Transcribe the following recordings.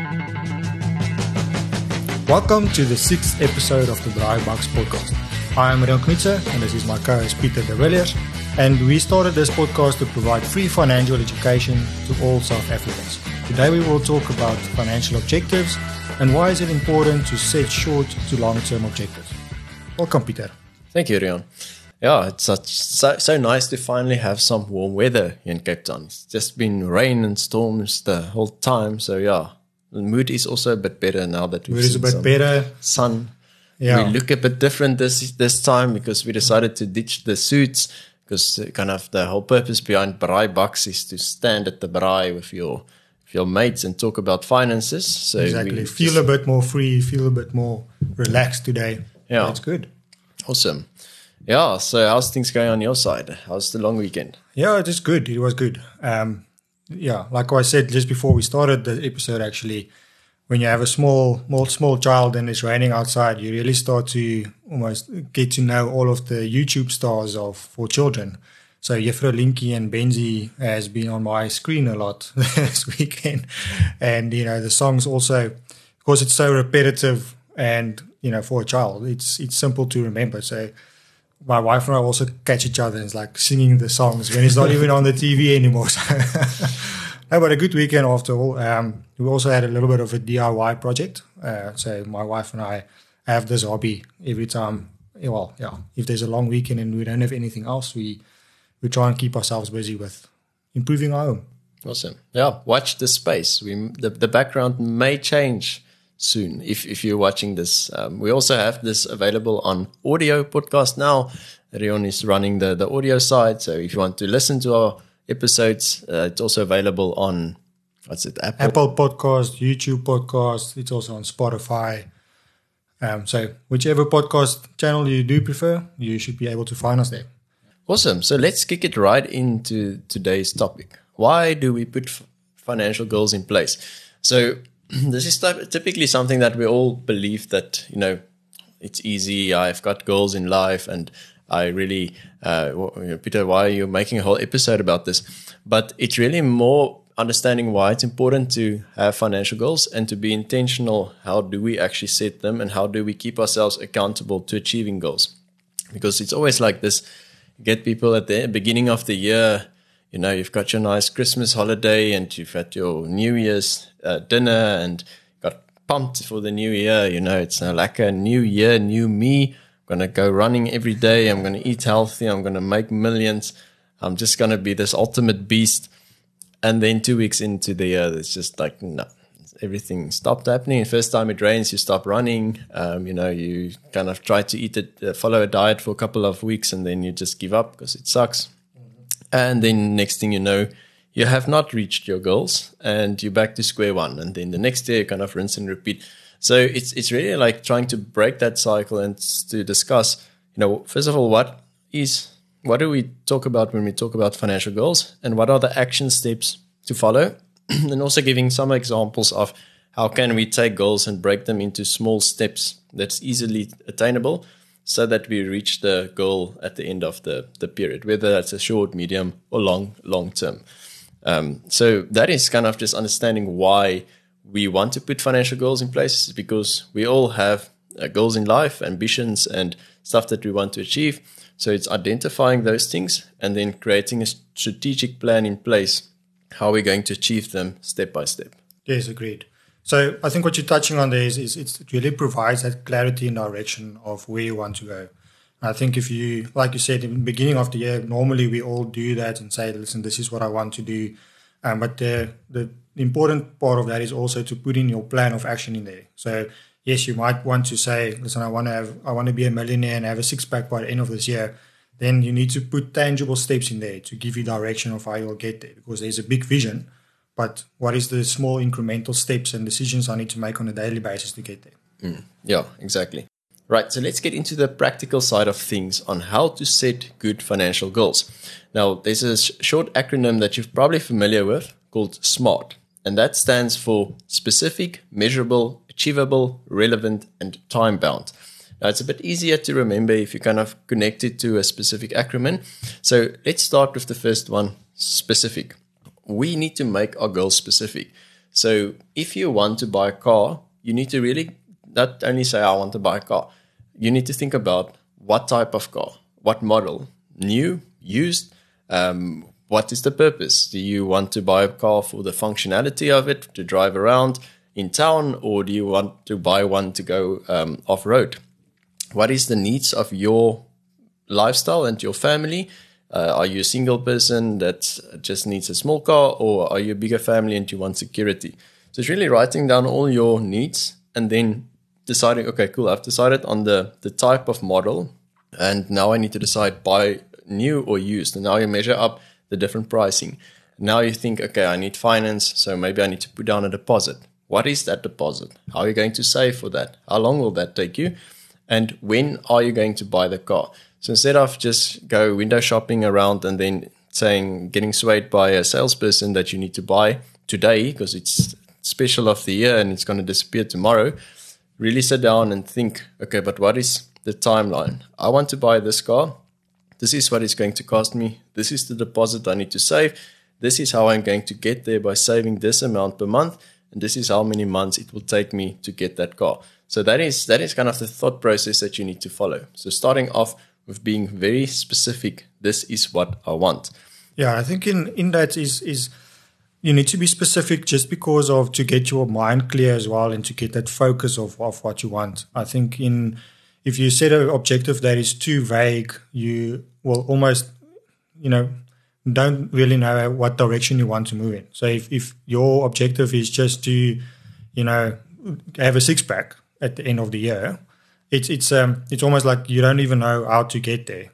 Welcome to the 6th episode of the BraaiBox podcast. I am Rian Knutse and this is my co-host Pieter de Villiers, and we started this podcast to provide free financial education to all South Africans. Today we will talk about financial objectives and why is it important to set short to long-term objectives. Welcome, Pieter. Thank you, Rian. Yeah, it's so nice to finally have some warm weather in Cape Town. It's just been rain and storms the whole time, so yeah. The mood is also a bit better now that we've seen some sun. Yeah. We look a bit different this time because we decided to ditch the suits, because kind of the whole purpose behind BraaiBox is to stand at the braai with your mates and talk about finances. So exactly. Feel a bit more free, feel a bit more relaxed today. Yeah. That's good. Awesome. Yeah, so how's things going on your side? How's the long weekend? Yeah, it is good. It was good. Yeah, like I said just before we started the episode, actually, when you have a small child and it's raining outside, you really start to almost get to know all of the YouTube stars for children. So Jeffro Linky and Benzi has been on my screen a lot this weekend. And, the songs also, of course, it's so repetitive and, for a child, it's simple to remember. So my wife and I also catch each other and it's like singing the songs when it's not even on the TV anymore. So no, but a good weekend after all. We also had a little bit of a DIY project. So my wife and I have this hobby every time. Well, yeah, if there's a long weekend and we don't have anything else, we try and keep ourselves busy with improving our home. Awesome. Yeah, watch the space. The background may change soon if you're watching this. We also have this available on audio podcast now. Rion is running the audio side, so if you want to listen to our episodes, it's also available on Apple Podcast, YouTube Podcast. It's also on Spotify. So whichever podcast channel you do prefer, you should be able to find us there. Awesome. So let's kick it right into today's topic. Why do we put financial goals in place? So this is typically something that we all believe that, it's easy. I've got goals in life and I really, Peter, why are you making a whole episode about this? But it's really more understanding why it's important to have financial goals and to be intentional. How do we actually set them and how do we keep ourselves accountable to achieving goals? Because it's always like this, get people at the beginning of the year, you've got your nice Christmas holiday and you've had your New Year's dinner and got pumped for the new year. It's like a new year, new me. I'm going to go running every day. I'm going to eat healthy. I'm going to make millions. I'm just going to be this ultimate beast. And then 2 weeks into the year, it's just like, no, everything stopped happening. The first time it rains, you stop running. You kind of try to follow a diet for a couple of weeks and then you just give up because it sucks. And then next thing you know, you have not reached your goals and you're back to square one. And then the next year you kind of rinse and repeat. So it's really like trying to break that cycle and to discuss, first of all, what do we talk about when we talk about financial goals and what are the action steps to follow? And also giving some examples of how can we take goals and break them into small steps that's easily attainable, so that we reach the goal at the end of the period, whether that's a short, medium, or long term. So that is kind of just understanding why we want to put financial goals in place, because we all have goals in life, ambitions, and stuff that we want to achieve. So it's identifying those things and then creating a strategic plan in place, how we're going to achieve them step by step. Yes, agreed. So I think what you're touching on there is it really provides that clarity and direction of where you want to go. I think if you, like you said, in the beginning of the year, normally we all do that and say, listen, this is what I want to do. But the important part of that is also to put in your plan of action in there. So yes, you might want to say, listen, I want to be a millionaire and have a six-pack by the end of this year. Then you need to put tangible steps in there to give you direction of how you'll get there, because there's a big vision. But what is the small incremental steps and decisions I need to make on a daily basis to get there? Yeah, exactly. Right, so let's get into the practical side of things on how to set good financial goals. Now, there's a short acronym that you're probably familiar with called SMART, and that stands for specific, measurable, achievable, relevant, and time-bound. Now, it's a bit easier to remember if you kind of connect it to a specific acronym. So let's start with the first one, specific. We need to make our goals specific. So if you want to buy a car, you need to really not only say, I want to buy a car. You need to think about what type of car, what model, new, used, what is the purpose? Do you want to buy a car for the functionality of it, to drive around in town, or do you want to buy one to go off-road? What is the needs of your lifestyle and your family? Are you a single person that just needs a small car, or are you a bigger family and you want security? So it's really writing down all your needs and then deciding, okay, cool, I've decided on the type of model, and now I need to decide buy new or used. And now you measure up the different pricing. Now you think, okay, I need finance, so maybe I need to put down a deposit. What is that deposit? How are you going to save for that? How long will that take you? And when are you going to buy the car? So instead of just go window shopping around and then getting swayed by a salesperson that you need to buy today because it's special of the year and it's going to disappear tomorrow, really sit down and think, okay, but what is the timeline? I want to buy this car. This is what it's going to cost me. This is the deposit I need to save. This is how I'm going to get there by saving this amount per month. And this is how many months it will take me to get that car. So that is kind of the thought process that you need to follow. So starting off with being very specific, this is what I want. Yeah, I think in that is you need to be specific just because of to get your mind clear as well and to get that focus of what you want. I think if you set an objective that is too vague, you will almost, don't really know what direction you want to move in. So if your objective is just to, have a six-pack at the end of the year, it's almost like you don't even know how to get there.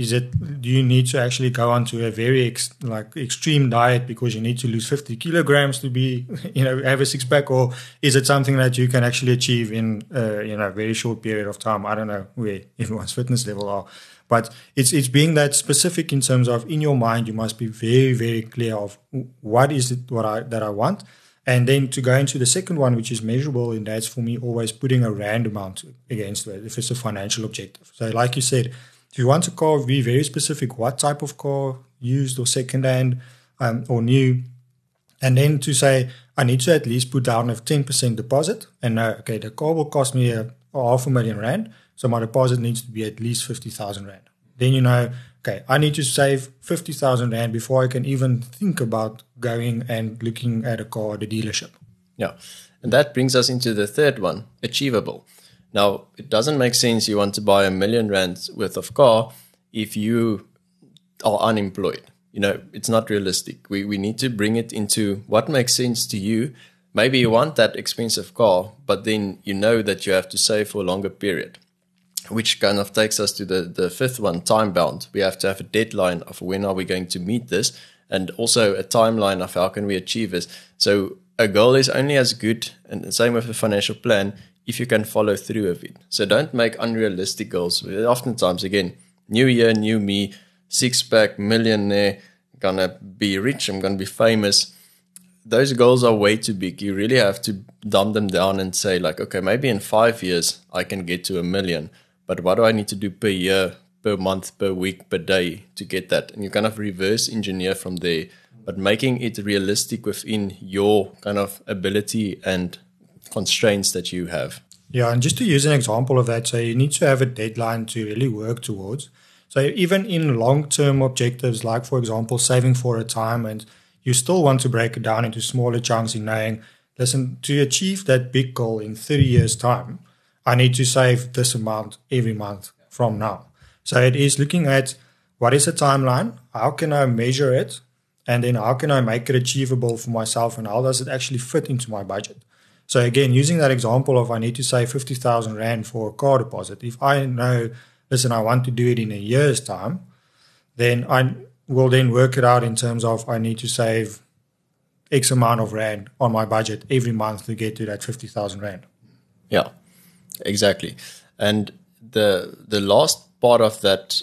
Do you need to actually go onto a very extreme diet because you need to lose 50 kilograms to be, have a six-pack, or is it something that you can actually achieve in, a very short period of time? I don't know where everyone's fitness level are, but it's being that specific in terms of in your mind, you must be very, very clear of what is it that I want. And then to go into the second one, which is measurable, and that's for me always putting a rand amount against it if it's a financial objective. So like you said, if you want a car, be very specific what type of car, used or second-hand or new. And then to say, I need to at least put down a 10% deposit. And okay, the car will cost me a R500,000. So my deposit needs to be at least 50,000 Rand. Then okay, I need to save 50,000 Rand before I can even think about going and looking at a car at a dealership. Yeah, and that brings us into the third one, achievable. Now, it doesn't make sense you want to buy R1 million worth of car if you are unemployed. It's not realistic. We need to bring it into what makes sense to you. Maybe you want that expensive car, but then you know that you have to save for a longer period, which kind of takes us to the fifth one, time bound. We have to have a deadline of when are we going to meet this, and also a timeline of how can we achieve this. So a goal is only as good, and the same with a financial plan, if you can follow through with it. So don't make unrealistic goals. Oftentimes, again, new year, new me, six-pack, millionaire, gonna be rich, I'm gonna be famous. Those goals are way too big. You really have to dumb them down and say okay, maybe in 5 years I can get to 1 million. But what do I need to do per year, per month, per week, per day to get that? And you kind of reverse engineer from there, but making it realistic within your kind of ability and constraints that you have. Yeah, and just to use an example of that, so you need to have a deadline to really work towards. So even in long-term objectives, like, for example, saving for retirement, you still want to break it down into smaller chunks in knowing, listen, to achieve that big goal in 30 years' time, I need to save this amount every month from now. So it is looking at what is the timeline, how can I measure it, and then how can I make it achievable for myself, and how does it actually fit into my budget? So again, using that example of I need to save 50,000 Rand for a car deposit, if I know, listen, I want to do it in a year's time, then I will then work it out in terms of I need to save X amount of Rand on my budget every month to get to that 50,000 Rand. Yeah, exactly. And the last part of that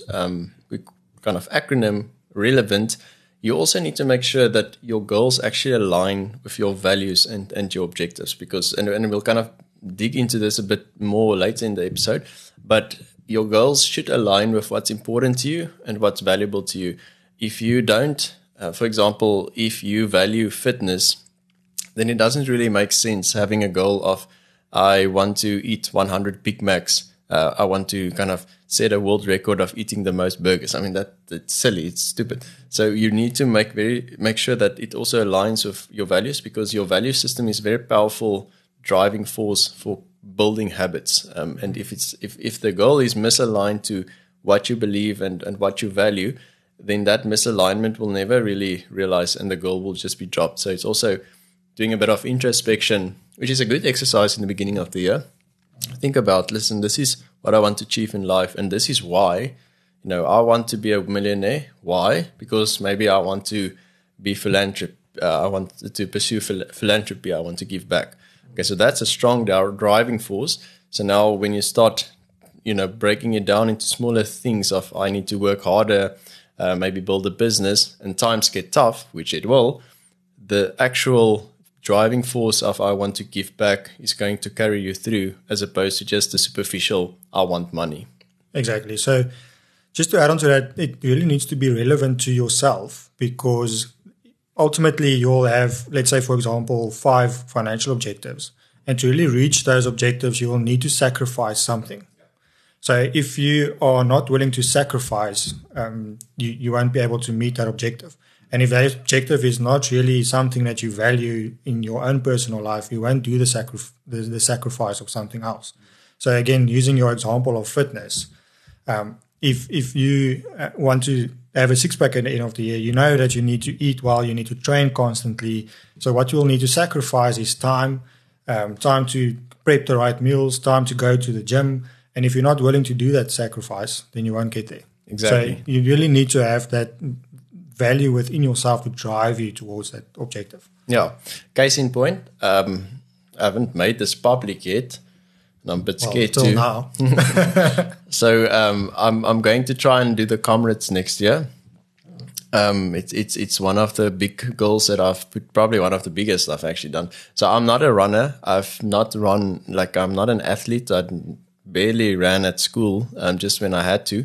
kind of acronym, relevant, you also need to make sure that your goals actually align with your values and your objectives, because, and we'll kind of dig into this a bit more later in the episode, but your goals should align with what's important to you and what's valuable to you. If you don't, for example, if you value fitness, then it doesn't really make sense having a goal of, I want to eat 100 Big Macs. I want to kind of set a world record of eating the most burgers. I mean, that's silly. It's stupid. So you need to make sure that it also aligns with your values, because your value system is very powerful driving force for building habits. And if the goal is misaligned to what you believe and what you value, then that misalignment will never really realize, and the goal will just be dropped. So it's also doing a bit of introspection, which is a good exercise in the beginning of the year. Think about, listen, this is what I want to achieve in life, and this is why. I want to be a millionaire. Why? Because maybe I want to be philanthropic. I want to pursue philanthropy. I want to give back. Okay, so that's a strong driving force. So now when you start, breaking it down into smaller things of, I need to work harder, maybe build a business, and times get tough, which it will, the actual driving force of I want to give back is going to carry you through, as opposed to just the superficial, I want money. Exactly. So just to add on to that, it really needs to be relevant to yourself, because ultimately you'll have, let's say, for example, 5 financial objectives. And to really reach those objectives, you will need to sacrifice something. So if you are not willing to sacrifice, you won't be able to meet that objective. And if that objective is not really something that you value in your own personal life, you won't do the sacrifice of something else. So again, using your example of fitness, if you want to have a six-pack at the end of the year, you know that you need to eat well, you need to train constantly. So what you will need to sacrifice is time to prep the right meals, time to go to the gym. And if you're not willing to do that sacrifice, then you won't get there. Exactly. So you really need to have that value within yourself to drive you towards that objective. Yeah. Case in point, I haven't made this public yet, and I'm a bit scared till too. Now. So I'm going to try and do the Comrades next year. It's one of the big goals that I've put, probably one of the biggest I've actually done. So I'm not a runner. I've not run, I'm not an athlete. I barely ran at school, just when I had to.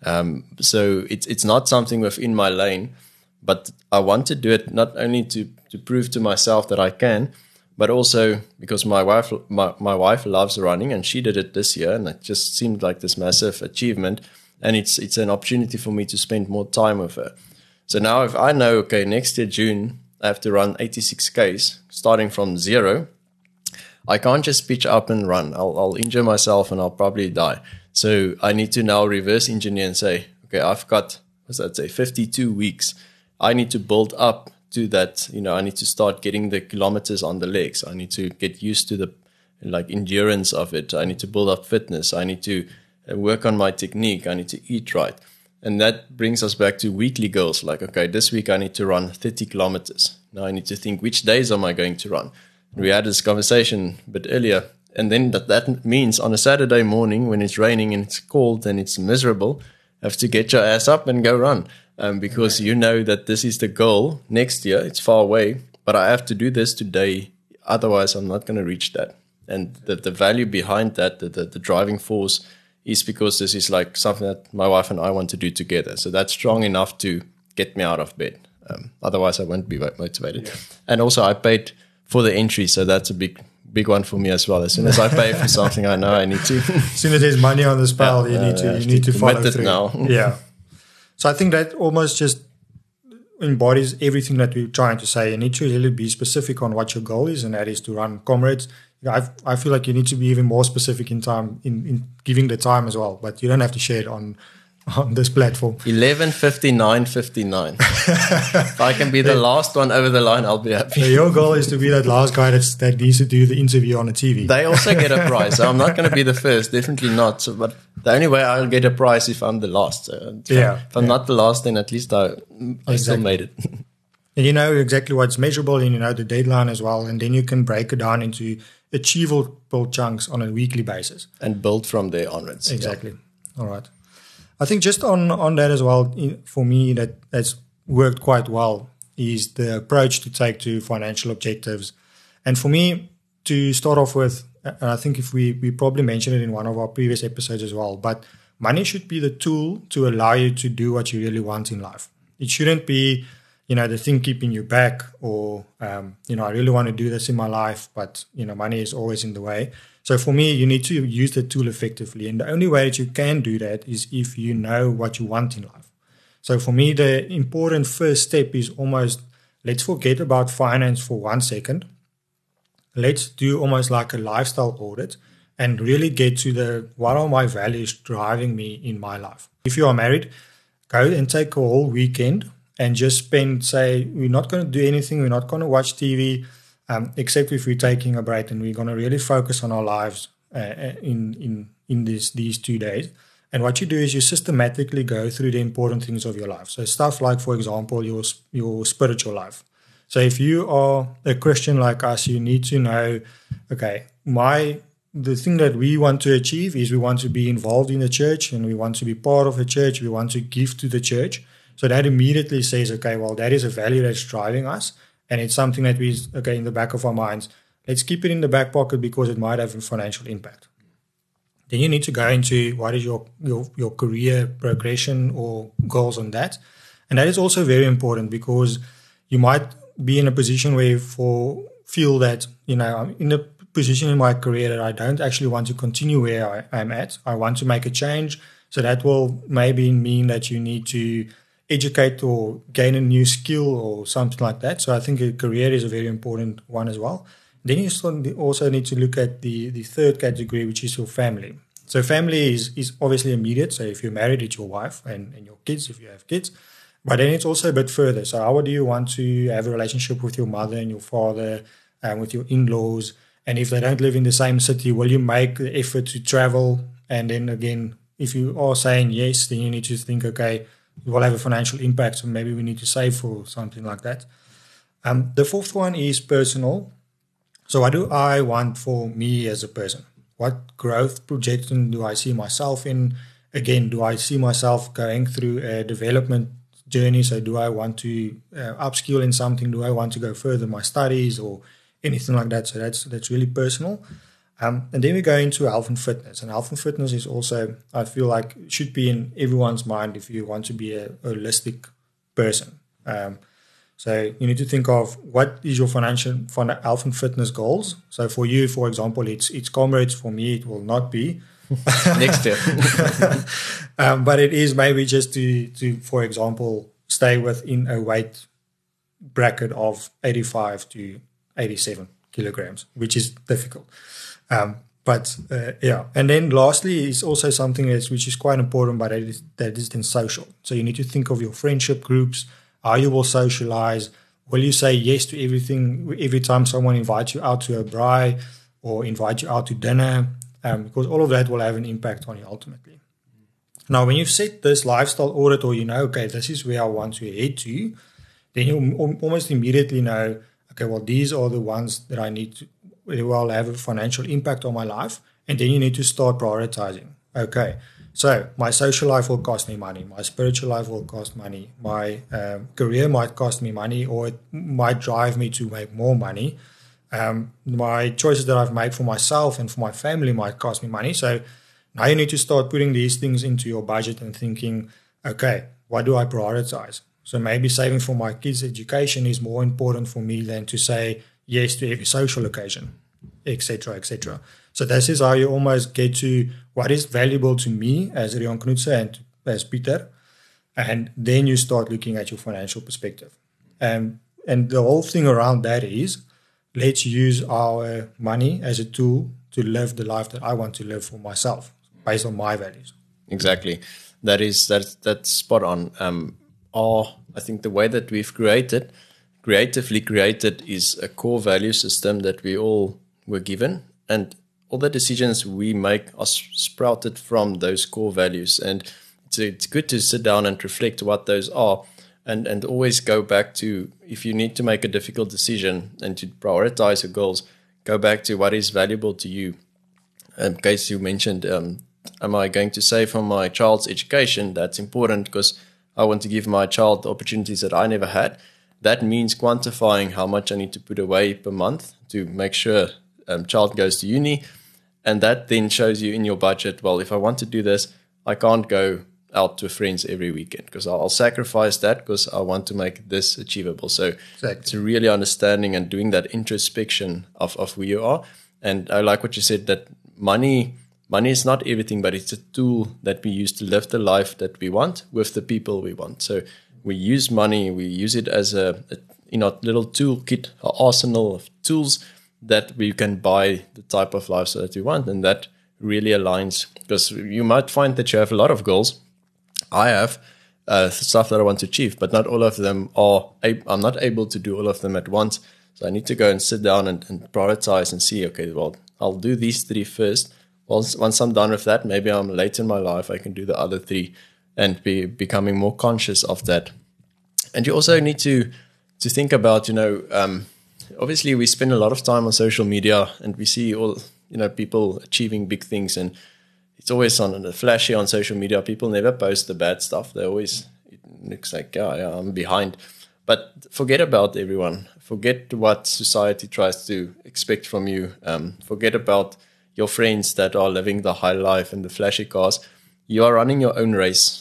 So it's not something within my lane, but I want to do it not only to prove to myself that I can, but also because my wife loves running, and she did it this year, and it just seemed like this massive achievement, and it's an opportunity for me to spend more time with her. So now if I know, okay, next year June I have to run 86 Ks starting from 0, I can't just pitch up and run. I'll injure myself and I'll probably die. So I need to now reverse engineer and say, okay, I've got, 52 weeks. I need to build up to that. I need to start getting the kilometers on the legs. I need to get used to the endurance of it. I need to build up fitness. I need to work on my technique. I need to eat right. And that brings us back to weekly goals. Okay, this week I need to run 30 kilometers. Now I need to think, which days am I going to run? And we had this conversation a bit earlier. And then that means on a Saturday morning when it's raining and it's cold and it's miserable, you have to get your ass up and go run. Because you know that this is the goal next year. It's far away, but I have to do this today. Otherwise, I'm not going to reach that. And the value behind that, the driving force, is because this is something that my wife and I want to do together. So that's strong enough to get me out of bed. Otherwise, I won't be motivated. Yeah. And also, I paid for the entry, so that's a big one for me as well. As soon as I pay for something, I know I need to. As soon as there's money on the spell, you need to follow through. Now. Yeah. So I think that almost just embodies everything that we're trying to say. You need to really be specific on what your goal is, and that is to run Comrades. I feel like you need to be even more specific in time, in giving the time as well. But you don't have to share it on this platform. 11:59:59. If I can be the last one over the line, I'll be happy. So your goal is to be that last guy that needs to do the interview on the TV. They also get a prize. So I'm not going to be the first, definitely not. So, but the only way I'll get a prize if I'm the last. So if I'm not the last, then at least I still made it. And you know exactly what's measurable, and you know the deadline as well. And then you can break it down into achievable chunks on a weekly basis. And build from there onwards. Exactly. Yeah. All right. I think just on that as well, for me, that's worked quite well is the approach to take to financial objectives. And for me, to start off with, and I think if we probably mentioned it in one of our previous episodes as well, but money should be the tool to allow you to do what you really want in life. It shouldn't be, the thing keeping you back, or, I really want to do this in my life, but, money is always in the way. So for me, you need to use the tool effectively. And the only way that you can do that is if you know what you want in life. So for me, the important first step is almost, let's forget about finance for 1 second. Let's do almost like a lifestyle audit and really get to what are my values driving me in my life. If you are married, go and take a whole weekend and just spend, say, we're not going to do anything, we're not going to watch TV, except if we're taking a break, and we're going to really focus on our lives in these 2 days. And what you do is you systematically go through the important things of your life. So stuff like, for example, your spiritual life. So if you are a Christian like us, you need to know, okay, the thing that we want to achieve is we want to be involved in the church, and we want to be part of the church. We want to give to the church. So that immediately says, okay, well, that is a value that's driving us. And it's something that in the back of our minds, let's keep it in the back pocket because it might have a financial impact. Then you need to go into what is your career progression or goals on that. And that is also very important, because you might be in a position where you feel that, I'm in a position in my career that I don't actually want to continue where I'm at. I want to make a change. So that will maybe mean that you need to educate or gain a new skill or something like that. So I think a career is a very important one as well. Then you also need to look at the third category, which is your family. So family is obviously immediate. So if you're married, it's your wife and your kids, if you have kids. But then it's also a bit further. So how do you want to have a relationship with your mother and your father, and with your in-laws? And if they don't live in the same city, will you make the effort to travel? And then again, if you are saying yes, then you need to think, okay, it will have a financial impact, so maybe we need to save for something like that. The fourth one is personal. So what do I want for me as a person? What growth projection do I see myself in? Again, do I see myself going through a development journey? So do I want to upskill in something? Do I want to go further in my studies or anything like that? So that's really personal. And then we go into health and fitness. And health and fitness is also, I feel like, should be in everyone's mind if you want to be a holistic person. So you need to think of what is your financial health and fitness goals. So for you, for example, it's comrades. For me, it will not be. Next step. But it is maybe just to, for example, stay within a weight bracket of 85 to 87 kilograms, which is difficult. And then lastly is also something which is quite important, but that is then social. So you need to think of your friendship groups, how you will socialize. Will you say yes to everything every time someone invites you out to a braai or invite you out to dinner? Because all of that will have an impact on you ultimately. Now, when you've set this lifestyle audit, or okay, this is where I want to head to, then you almost immediately know, okay, well, these are the ones that I need to, will have a financial impact on my life. And then you need to start prioritizing. Okay, so my social life will cost me money. My spiritual life will cost money. My career might cost me money, or it might drive me to make more money. My choices that I've made for myself and for my family might cost me money. So now you need to start putting these things into your budget and thinking, okay, what do I prioritize? So maybe saving for my kids' education is more important for me than to say yes to every social occasion, etc., etc. So this is how you almost get to what is valuable to me as Rian Knudsen and as Pieter, and then you start looking at your financial perspective. And the whole thing around that is, let's use our money as a tool to live the life that I want to live for myself, based on my values. Exactly. That's spot on. I think the way that we've creatively created is a core value system that we all were given, and all the decisions we make are sprouted from those core values. And it's good to sit down and reflect what those are, and always go back to, if you need to make a difficult decision and to prioritize your goals, go back to what is valuable to you. In case you mentioned, am I going to save for my child's education? That's important because I want to give my child the opportunities that I never had. That means quantifying how much I need to put away per month to make sure child goes to uni. And that then shows you in your budget, well, if I want to do this, I can't go out with friends every weekend because I'll sacrifice that because I want to make this achievable. So it's really understanding and doing that introspection of who you are. And I like what you said, that money is not everything, but it's a tool that we use to live the life that we want with the people we want. So we use money, we use it as a little toolkit, an arsenal of tools that we can buy the type of lifestyle that we want. And that really aligns, because you might find that you have a lot of goals. I have stuff that I want to achieve, but not all of them I'm not able to do all of them at once. So I need to go and sit down and prioritize and see, okay, well, I'll do these 3 first. Once I'm done with that, maybe I'm late in my life, I can do the other 3 and be becoming more conscious of that. And you also need to think about, obviously we spend a lot of time on social media and we see all, people achieving big things, and it's always on the flashy on social media. People never post the bad stuff. It looks like, yeah, I'm behind. But forget about everyone. Forget what society tries to expect from you. Forget about your friends that are living the high life and the flashy cars. You are running your own race.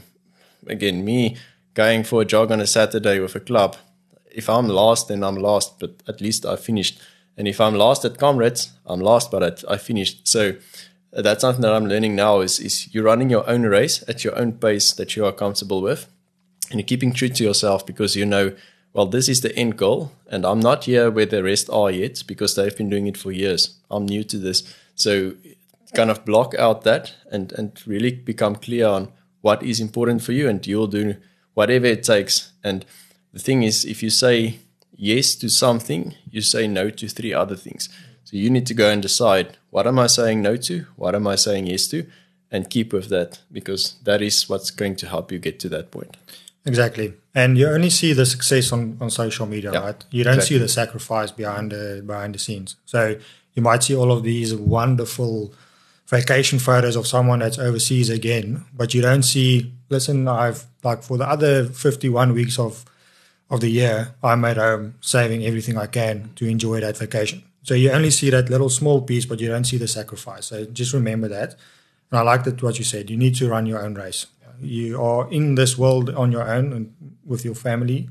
Again, me going for a jog on a Saturday with a club, if I'm last, then I'm last, but at least I finished. And if I'm last at Comrades, I'm last, but I finished. So that's something that I'm learning now is you're running your own race at your own pace that you are comfortable with. And you're keeping true to yourself because you know, well, this is the end goal. And I'm not here where the rest are yet because they've been doing it for years. I'm new to this. So kind of block out that and really become clear on what is important for you, and you'll do whatever it takes. And the thing is, if you say yes to something, you say no to 3 other things. So you need to go and decide, what am I saying no to? What am I saying yes to? And keep with that, because that is what's going to help you get to that point. Exactly. And you only see the success on social media, right? You don't see the sacrifice behind the scenes. So you might see all of these wonderful vacation photos of someone that's overseas again, but you don't see, listen, I've for the other 51 weeks of the year, I'm at home saving everything I can to enjoy that vacation. So you only see that little small piece, but you don't see the sacrifice. So just remember that. And I like that what you said. You need to run your own race. You are in this world on your own and with your family.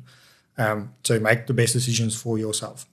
So make the best decisions for yourself.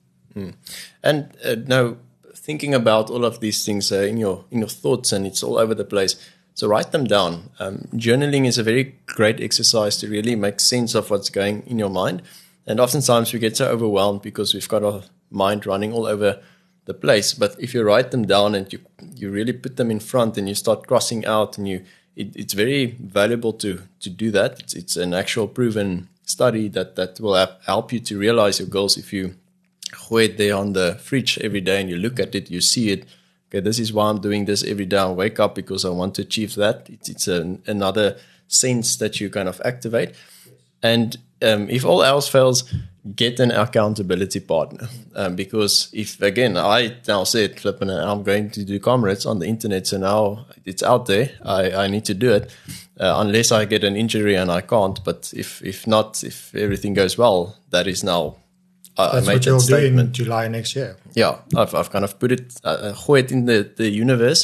And now, thinking about all of these things in your thoughts, and it's all over the place. So write them down. Journaling is a very great exercise to really make sense of what's going in your mind. And oftentimes we get so overwhelmed because we've got our mind running all over the place. But if you write them down and you really put them in front and you start crossing out, and it's very valuable to do that. It's an actual proven study that will help you to realize your goals. If you hold it there on the fridge every day and you look at it, you see it. Okay, this is why I'm doing this every day. I wake up because I want to achieve that. It's another sense that you kind of activate. And if all else fails, get an accountability partner. Because if, again, I now said, flipping, I'm going to do Comrades on the internet, so now it's out there. I need to do it unless I get an injury and I can't. But if not, if everything goes well, that is now That's what you'll do in July next year. Yeah, I've kind of put it, gooid in the universe.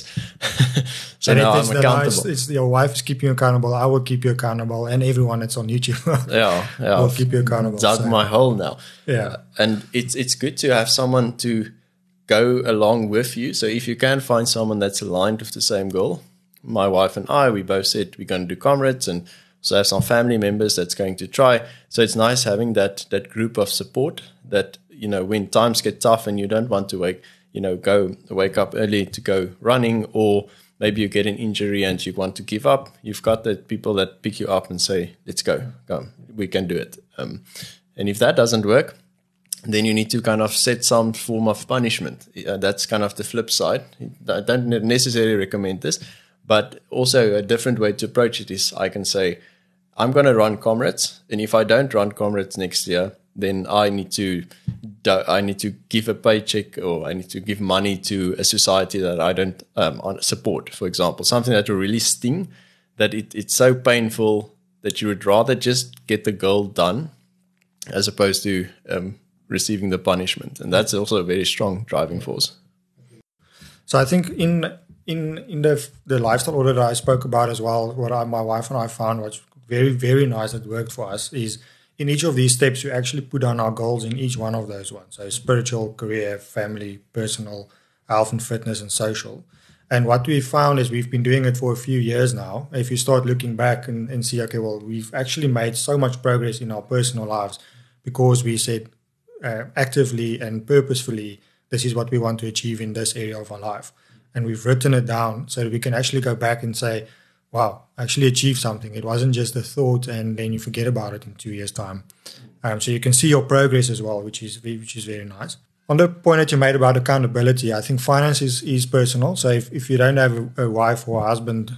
So and now I'm accountable. It's your wife is keeping you accountable. I will keep you accountable, and everyone that's on YouTube will keep you accountable. Dug my hole now. Yeah, and it's good to have someone to go along with you. So if you can find someone that's aligned with the same goal, my wife and I, we both said we're going to do Comrades, and so I have some family members that's going to try. So it's nice having that group of support that, when times get tough and you don't want to wake up early to go running, or maybe you get an injury and you want to give up, you've got the people that pick you up and say, let's go, we can do it. And if that doesn't work, then you need to kind of set some form of punishment. That's kind of the flip side. I don't necessarily recommend this, but also a different way to approach it is I can say, I'm going to run Comrades, and if I don't run Comrades next year, then I need to give a paycheck, or I need to give money to a society that I don't support, for example. Something that will really sting, that it's so painful that you would rather just get the goal done as opposed to receiving the punishment. And that's also a very strong driving force. So I think in in the lifestyle order that I spoke about as well, what my wife and I found was very, very nice that worked for us is in each of these steps, we actually put down our goals in each one of those ones. So spiritual, career, family, personal, health and fitness, and social. And what we found is we've been doing it for a few years now. If you start looking back and see, okay, well, we've actually made so much progress in our personal lives because we said actively and purposefully, this is what we want to achieve in this area of our life. And we've written it down so that we can actually go back and say, wow, I actually achieved something. It wasn't just a thought and then you forget about it in 2 years' time. So you can see your progress as well, which is very nice. On the point that you made about accountability, I think finance is personal. So if you don't have a wife or a husband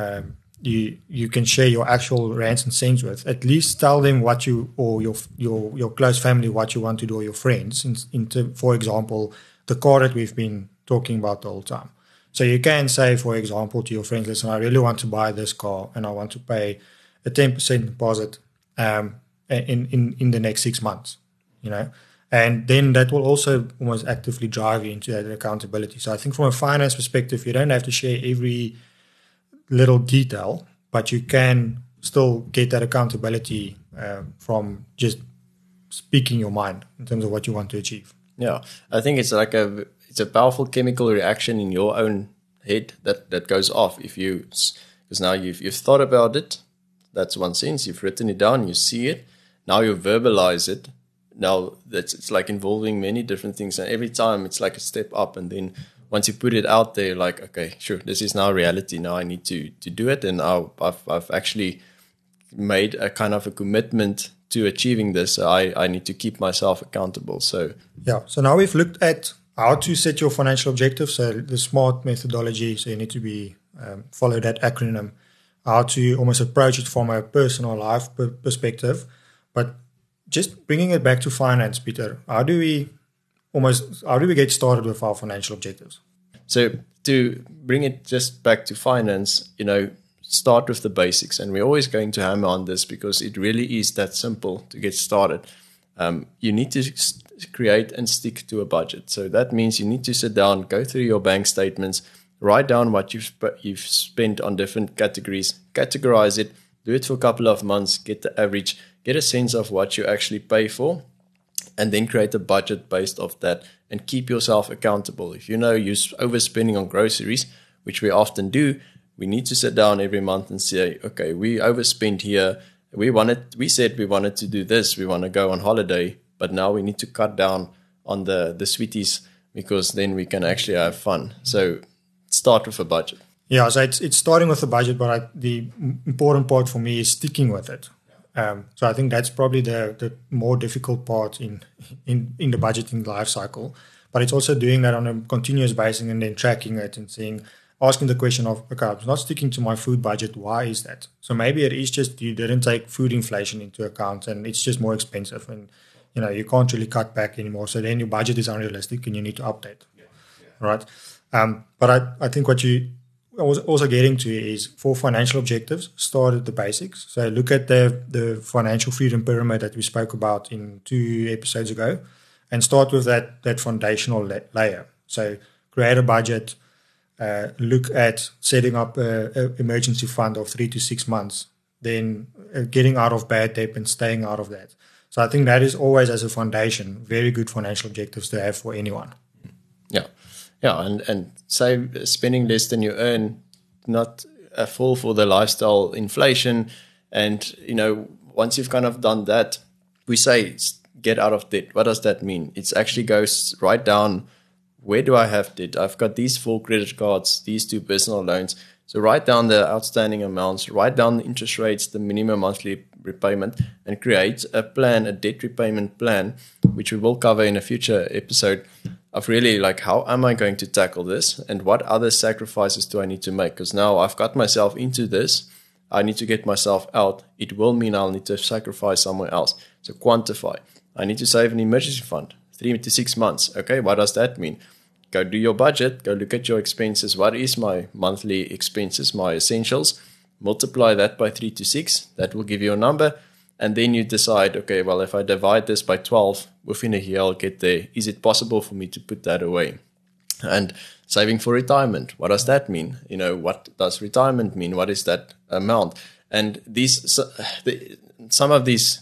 you can share your actual rants and cents with, at least tell them what you, or your close family, what you want to do, or your friends, for example, the car that we've been talking about the whole time. So you can say, for example, to your friends, listen, I really want to buy this car and I want to pay a 10% deposit in the next 6 months, and then that will also almost actively drive you into that accountability. So I think from a finance perspective, you don't have to share every little detail, but you can still get that accountability from just speaking your mind in terms of what you want to achieve. Yeah, I think it's like it's a powerful chemical reaction in your own head that goes off because now you've thought about it. That's one sense. You've written it down. You see it. Now you verbalize it. Now it's like involving many different things, and every time it's like a step up. And then once you put it out there, like, okay, sure, this is now reality. Now I need to do it, and I've actually made a kind of a commitment to achieving this. So I need to keep myself accountable. So now we've looked at how to set your financial objectives. So the SMART methodology. So you need to follow that acronym. How to almost approach it from a personal life perspective, but just bringing it back to finance, Peter. How do we get started with our financial objectives? So to bring it just back to finance, start with the basics. And we're always going to hammer on this because it really is that simple to get started. You need to create and stick to a budget. So that means you need to sit down, go through your bank statements, write down what you've spent on different categories, categorize it, do it for a couple of months, get the average, get a sense of what you actually pay for, and then create a budget based off that and keep yourself accountable. If you know you're overspending on groceries, which we often do, we need to sit down every month and say, okay, we overspent here. We said we wanted to do this. We want to go on holiday, but now we need to cut down on the sweeties because then we can actually have fun. So start with a budget. Yeah, so it's starting with a budget, but the important part for me is sticking with it. So I think that's probably the more difficult part in the budgeting life cycle. But it's also doing that on a continuous basis and then tracking it and asking the question of, okay, I'm not sticking to my food budget. Why is that? So maybe it is just you didn't take food inflation into account and it's just more expensive and you can't really cut back anymore. So then your budget is unrealistic and you need to update. Right? But I think what you was also getting to is for financial objectives, start at the basics. So look at the financial freedom pyramid that we spoke about in 2 episodes ago and start with that foundational layer. So create a budget, look at setting up an emergency fund of 3 to 6 months, then getting out of bad debt and staying out of that. So I think that is always as a foundation, very good financial objectives to have for anyone. Yeah, and say spending less than you earn, not a fall for the lifestyle inflation. And, once you've kind of done that, we say get out of debt. What does that mean? It actually goes right down, where do I have debt? I've got these 4 credit cards, these 2 personal loans. So write down the outstanding amounts, write down the interest rates, the minimum monthly repayment, and create a plan, a debt repayment plan, which we will cover in a future episode, of really like, how am I going to tackle this and what other sacrifices do I need to make? Because now I've got myself into this, I need to get myself out. It will mean I'll need to sacrifice somewhere else. So quantify. I need to save an emergency fund, 3 to 6 months. Okay, what does that mean? Go do your budget, go look at your expenses. What is my monthly expenses, my essentials? Multiply that by 3 to 6. That will give you a number. And then you decide, okay, well, if I divide this by 12, within a year I'll get there. Is it possible for me to put that away? And saving for retirement, what does that mean? What does retirement mean? What is that amount? And some of these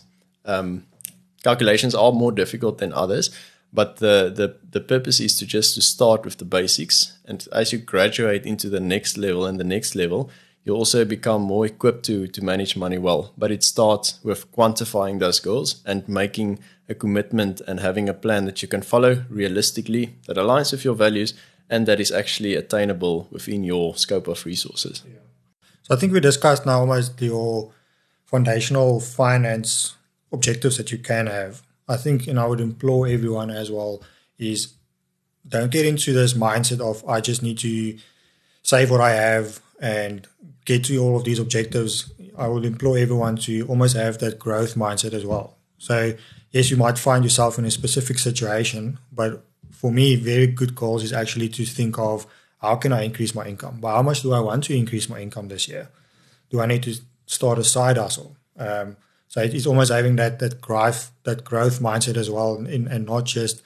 calculations are more difficult than others, but the purpose is to start with the basics. And as you graduate into the next level and the next level, you also become more equipped to manage money well. But it starts with quantifying those goals and making a commitment and having a plan that you can follow realistically, that aligns with your values, and that is actually attainable within your scope of resources. Yeah. So I think we discussed now almost your foundational finance objectives that you can have. I think, I would implore everyone as well is don't get into this mindset of I just need to save what I have and get to all of these objectives. I would implore everyone to almost have that growth mindset as well. So yes, you might find yourself in a specific situation, but for me, very good goals is actually to think of how can I increase my income? By how much do I want to increase my income this year? Do I need to start a side hustle? So it's almost having that growth mindset as well, and not just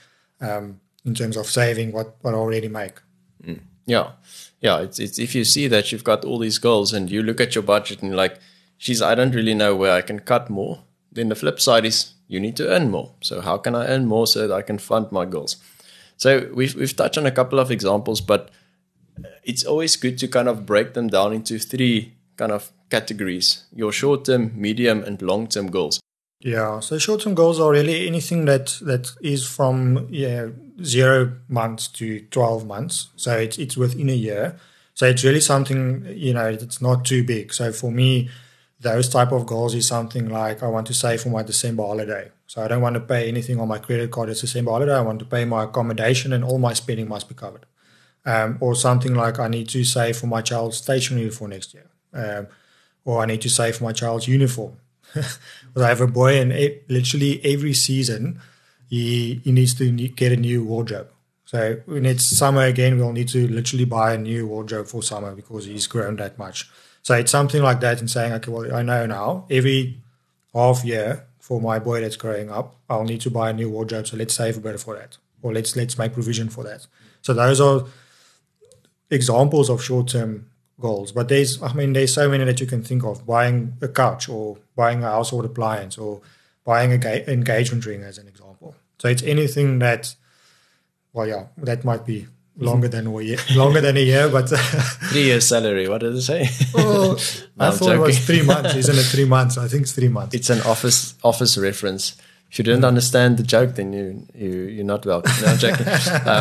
in terms of saving what I already make. Yeah. It's if you see that you've got all these goals and you look at your budget and you're like, geez, I don't really know where I can cut more. Then the flip side is you need to earn more. So how can I earn more so that I can fund my goals? So we've touched on a couple of examples, but it's always good to kind of break them down into three kind of categories: your short-term, medium, and long-term goals. Yeah, so short-term goals are really anything that is from 0 months to 12 months. So it's within a year. So it's really something, it's not too big. So for me, those type of goals is something like I want to save for my December holiday. So I don't want to pay anything on my credit card. It's December holiday. I want to pay my accommodation and all my spending must be covered. Or something like I need to save for my child's stationery for next year. Or I need to save for my child's uniform. Because I have a boy, and literally every season he needs to get a new wardrobe. So when it's summer again, we'll need to literally buy a new wardrobe for summer because he's grown that much. So it's something like that, and saying, okay, well, I know now every half year for my boy that's growing up, I'll need to buy a new wardrobe. So let's save a bit for that, or let's make provision for that. So those are examples of short-term goals. But there's so many that you can think of: buying a couch, or buying a household appliance, or buying an engagement ring, as an example. So it's anything that, that might be longer than a year, but 3 years salary. What did it say? Oh, I thought it was 3 months. Isn't it 3 months? I think it's 3 months. It's an office reference. If you didn't understand the joke, then you're not welcome. No, I'm joking.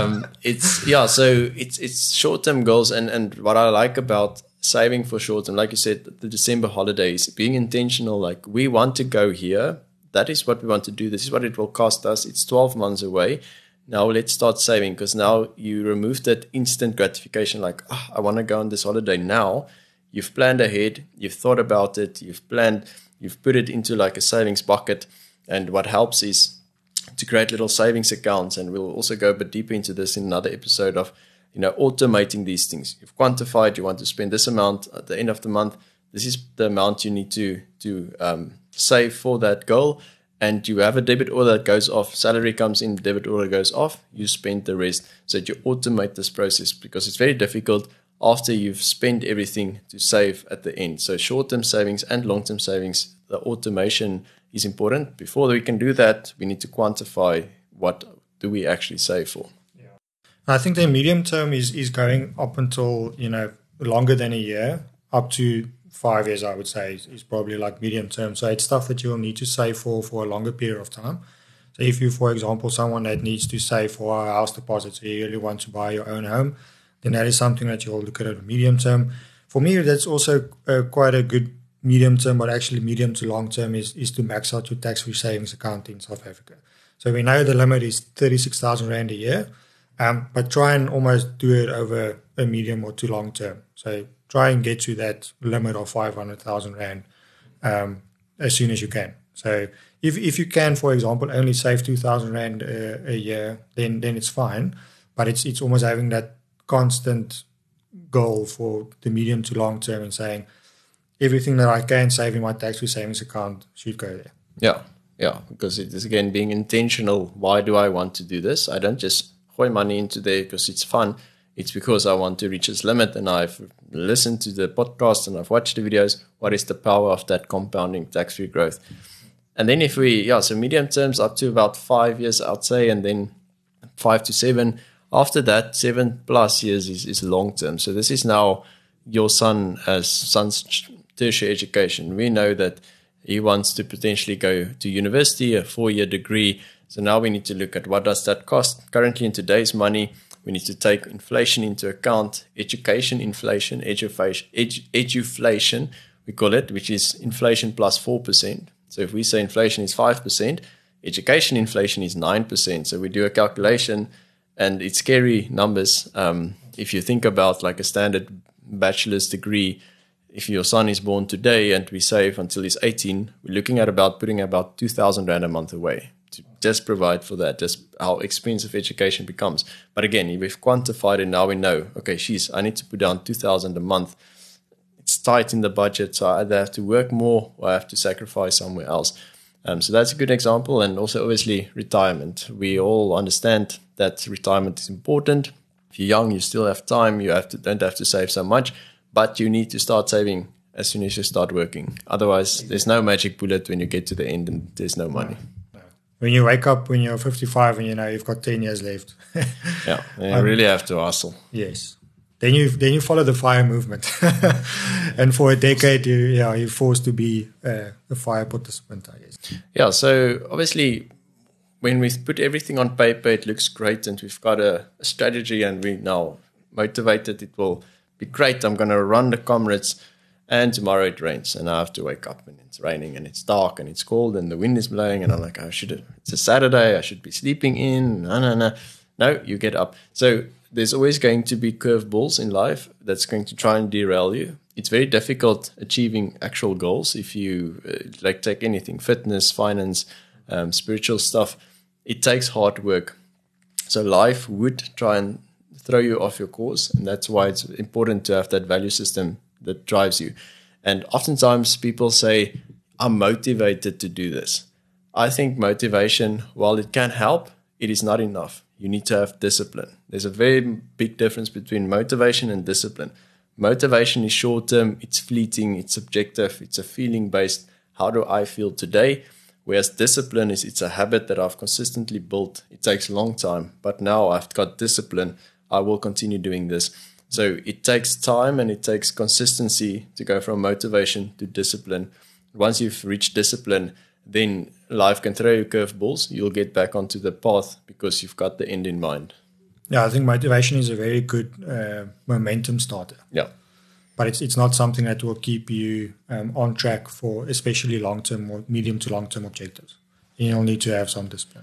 So it's short-term goals, and what I like about saving for short-term, like you said, the December holidays, being intentional. Like, we want to go here. That is what we want to do. This is what it will cost us. It's 12 months away. Now let's start saving, because now you remove that instant gratification. Like, I want to go on this holiday now. You've planned ahead. You've thought about it. You've put it into like a savings bucket. And what helps is to create little savings accounts. And we'll also go a bit deeper into this in another episode of, automating these things. You've quantified, you want to spend this amount at the end of the month. This is the amount you need to save for that goal. And you have a debit order that goes off. Salary comes in, debit order goes off. You spend the rest. So that you automate this process, because it's very difficult after you've spent everything to save at the end. So short-term savings and long-term savings, the automation is important. Before we can do that, we need to quantify what do we actually save for. Yeah. I think the medium term is going up until, longer than a year, up to 5 years, I would say, is probably like medium term. So it's stuff that you'll need to save for a longer period of time. So if you, for example, someone that needs to save for a house deposit, so you really want to buy your own home, then that is something that you'll look at a medium term. For me, that's also quite a good medium term, but actually medium to long term is to max out your tax-free savings account in South Africa. So we know the limit is 36,000 Rand a year, but try and almost do it over a medium or to long term. So try and get to that limit of 500,000 Rand as soon as you can. So if you can, for example, only save 2,000 Rand a year, then it's fine. But it's almost having that constant goal for the medium to long term and saying everything that I can save in my tax-free savings account should go there. Yeah, because it is, again, being intentional. Why do I want to do this? I don't just gooi money into there because it's fun. It's because I want to reach this limit and I've listened to the podcast and I've watched the videos. What is the power of that compounding tax-free growth? And then so medium terms up to about 5 years, I'd say, and then 5 to 7. After that, 7+ years is long term. So this is now your son's tertiary education. We know that he wants to potentially go to university, a 4-year degree. So now we need to look at what does that cost. Currently in today's money, we need to take inflation into account, education inflation, eduflation, we call it, which is inflation plus 4%. So if we say inflation is 5%, education inflation is 9%. So we do a calculation and it's scary numbers. If you think about like a standard bachelor's degree, if your son is born today and we save until he's 18, we're looking at putting about 2,000 Rand a month away to just provide for that, just how expensive education becomes. But again, we've quantified it, now we know, okay, I need to put down 2,000 a month. It's tight in the budget, so I either have to work more or I have to sacrifice somewhere else. So that's a good example. And also obviously retirement. We all understand that retirement is important. If you're young, you still have time. You don't have to save so much, but you need to start saving as soon as you start working. Otherwise, there's no magic bullet when you get to the end and there's no money. When you wake up when you're 55 and you know you've got 10 years left. Yeah, you really have to hustle. Yes. Then you follow the FIRE movement. And for a decade, you're forced to be a FIRE participant, I guess. Yeah, so obviously when we put everything on paper, it looks great and we've got a strategy and we're now motivated. It will be great. I'm going to run the Comrades and tomorrow it rains and I have to wake up and it's raining and it's dark and it's cold and the wind is blowing and I'm like, it's a Saturday. I should be sleeping in. No, you get up. So there's always going to be curveballs in life that's going to try and derail you. It's very difficult achieving actual goals if you take anything, fitness, finance, spiritual stuff. It takes hard work. So life would try and throw you off your course. And that's why it's important to have that value system that drives you. And oftentimes people say, I'm motivated to do this. I think motivation, while it can help, it is not enough. You need to have discipline. There's a very big difference between motivation and discipline. Motivation is short-term, it's fleeting, it's subjective, it's a feeling-based, how do I feel today? Whereas discipline it's a habit that I've consistently built. It takes a long time, but now I've got discipline. I will continue doing this. So it takes time and it takes consistency to go from motivation to discipline. Once you've reached discipline, then life can throw you curveballs. You'll get back onto the path because you've got the end in mind. Yeah, I think motivation is a very good momentum starter. Yeah. But it's not something that will keep you on track for especially long-term or medium to long-term objectives. You'll need to have some discipline.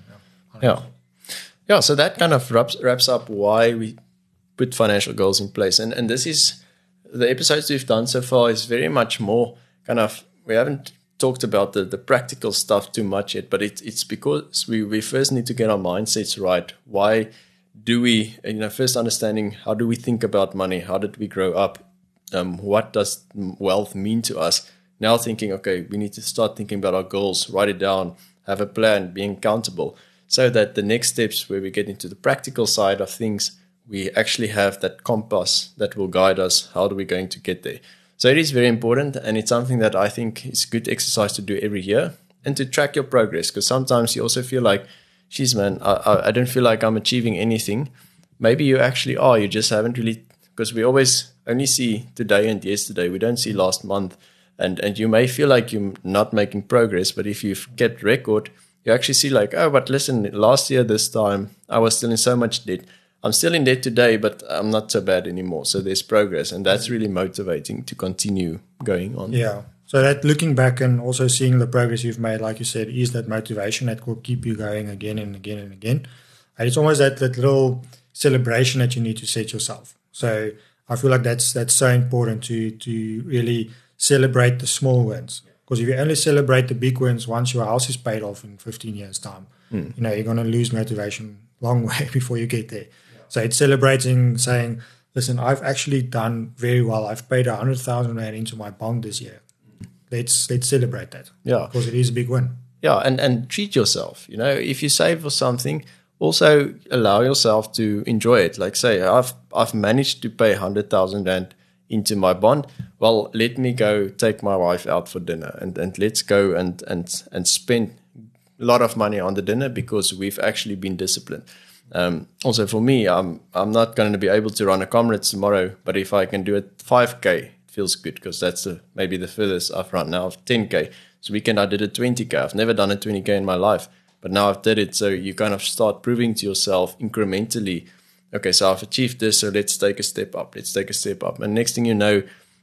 Yeah, so that kind of wraps up why we put financial goals in place. And this is, the episodes we've done so far is very much more kind of, we haven't talked about the practical stuff too much yet, but it's because we first need to get our mindsets right. Why do we, first understanding, how do we think about money? How did we grow up? What does wealth mean to us? Now thinking, okay, we need to start thinking about our goals, write it down, have a plan, being accountable, so that the next steps where we get into the practical side of things, we actually have that compass that will guide us. How are we going to get there? So it is very important, and it's something that I think is good exercise to do every year and to track your progress, because sometimes you also feel like, geez, man, I don't feel like I'm achieving anything. Maybe you actually are. You just haven't really, because we always only see today and yesterday. We don't see last month. And you may feel like you're not making progress, but if you've kept record, you actually see like, oh, but listen, last year this time, I was still in so much debt. I'm still in debt today, but I'm not so bad anymore. So there's progress, and that's really motivating to continue going on. Yeah. So that looking back and also seeing the progress you've made, like you said, is that motivation that will keep you going again and again and again. And it's almost that little celebration that you need to set yourself. So I feel like that's so important to really celebrate the small wins. Because if you only celebrate the big wins once your house is paid off in 15 years' time, you're going to lose motivation long way before you get there. So it's celebrating, saying, listen, I've actually done very well. I've paid 100,000 Rand into my bond this year. Let's celebrate that. Yeah. Because it is a big win. Yeah, and treat yourself. If you save for something, also allow yourself to enjoy it. Like say, I've managed to pay 100,000 Rand into my bond. Well, let me go take my wife out for dinner and let's go and spend a lot of money on the dinner because we've actually been disciplined. Also for me, I'm not going to be able to run a Comrades tomorrow, but if I can do it 5K, it feels good because that's maybe the furthest I've run now of 10K. So weekend I did a 20K. I've never done a 20K in my life, but now I've did it. So you kind of start proving to yourself incrementally, okay, so I've achieved this, so let's take a step up. Let's take a step up. And next thing you know,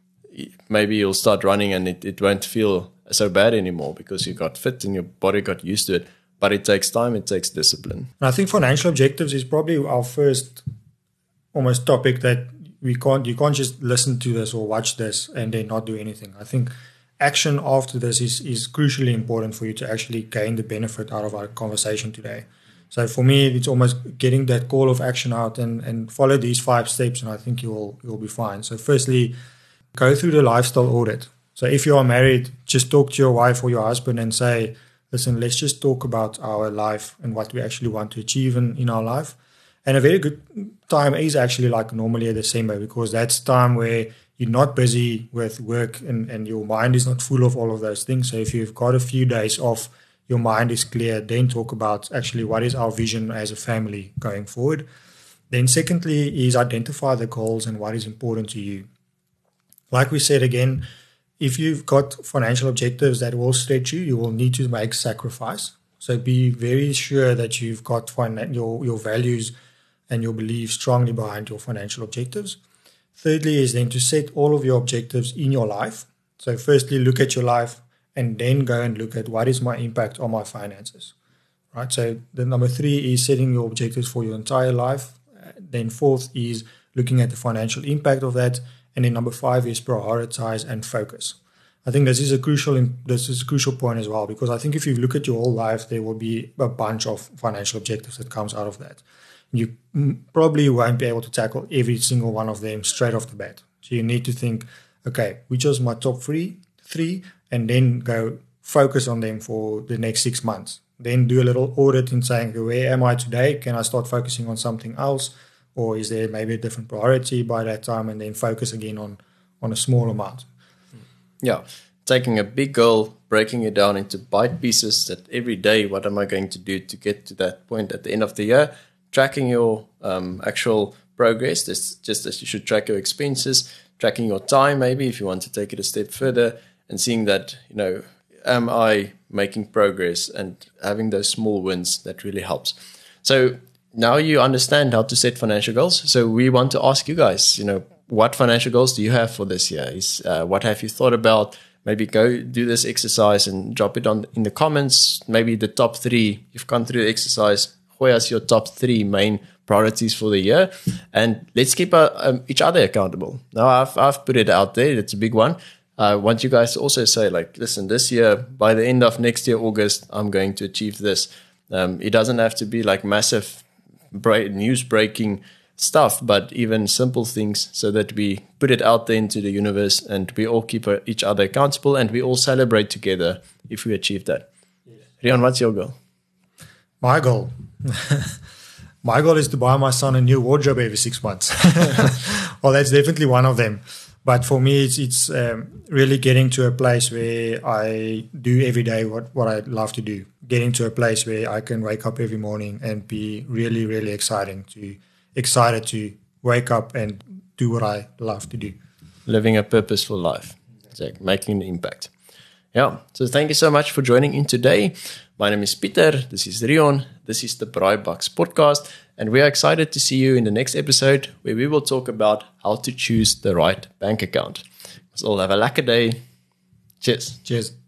maybe you'll start running and it won't feel so bad anymore because you got fit and your body got used to it. But it takes time, it takes discipline. And I think financial objectives is probably our first almost topic that you can't just listen to this or watch this and then not do anything. I think action after this is crucially important for you to actually gain the benefit out of our conversation today. So for me, it's almost getting that call of action out and follow these 5 steps, and I think you'll be fine. So firstly, go through the lifestyle audit. So if you are married, just talk to your wife or your husband and say, listen, let's just talk about our life and what we actually want to achieve in our life. And a very good time is actually like normally in December, because that's time where you're not busy with work and your mind is not full of all of those things. So if you've got a few days off, your mind is clear, then talk about actually what is our vision as a family going forward. Then secondly is identify the goals and what is important to you. Like we said again, if you've got financial objectives that will stretch you, you will need to make sacrifice. So be very sure that you've got your values and your beliefs strongly behind your financial objectives. Thirdly is then to set all of your objectives in your life. So firstly, look at your life and then go and look at what is my impact on my finances. Right. So the number 3 is setting your objectives for your entire life. Then 4th is looking at the financial impact of that. And then number 5 is prioritize and focus. I think this is a crucial point as well, because I think if you look at your whole life, there will be a bunch of financial objectives that comes out of that. You probably won't be able to tackle every single one of them straight off the bat. So you need to think, okay, which is my top three, and then go focus on them for the next 6 months. Then do a little audit in saying, where am I today? Can I start focusing on something else? Or is there maybe a different priority by that time? And then focus again on a small amount. Yeah, taking a big goal, breaking it down into bite pieces that every day, what am I going to do to get to that point at the end of the year? Tracking your actual progress, just as you should track your expenses, tracking your time maybe if you want to take it a step further, and seeing that, am I making progress, and having those small wins that really helps. So now you understand how to set financial goals. So we want to ask you guys, what financial goals do you have for this year? What have you thought about? Maybe go do this exercise and drop it in the comments. Maybe the top 3, you've gone through the exercise. Where is your top 3 main priorities for the year? And let's keep each other accountable. Now I've put it out there. It's a big one. I want you guys to also say, listen, this year, by the end of next year, August, I'm going to achieve this. It doesn't have to be like massive news-breaking stuff, but even simple things, so that we put it out there into the universe and we all keep each other accountable and we all celebrate together if we achieve that. Yes. Rian, what's your goal? My goal is to buy my son a new wardrobe every 6 months. Well, that's definitely one of them. But for me, it's really getting to a place where I do every day what I love to do. Getting to a place where I can wake up every morning and be really, really excited to wake up and do what I love to do. Living a purposeful life, making an impact. Yeah, so thank you so much for joining in today. My name is Pieter, this is Rion, this is the Braaibucks podcast, and we are excited to see you in the next episode where we will talk about how to choose the right bank account. So all have a lekker day. Cheers. Cheers.